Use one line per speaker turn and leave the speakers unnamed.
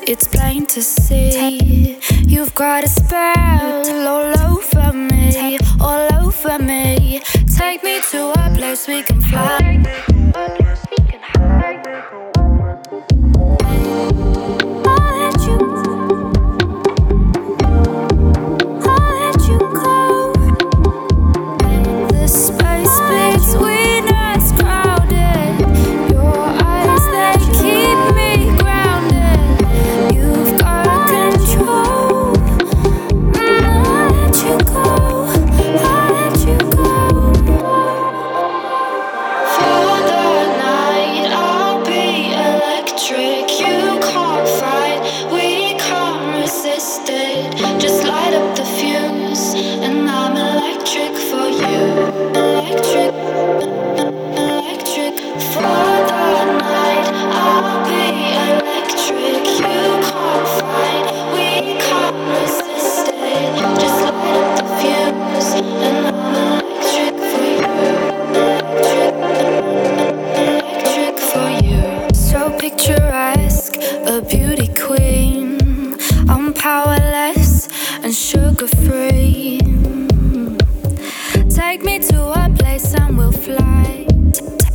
It's plain to see you've got a spell all over me, all over me. Take me to a place we can fly. Just light up the fuse, and I'm electric for you. Electric, electric for the night. I'll be electric. You can't fight, we can't resist it. Just light up the fuse, and I'm electric for you. Electric for you. So picturesque, a beauty queen. I'm powerless and sugar-free. Take me to a place and we'll fly.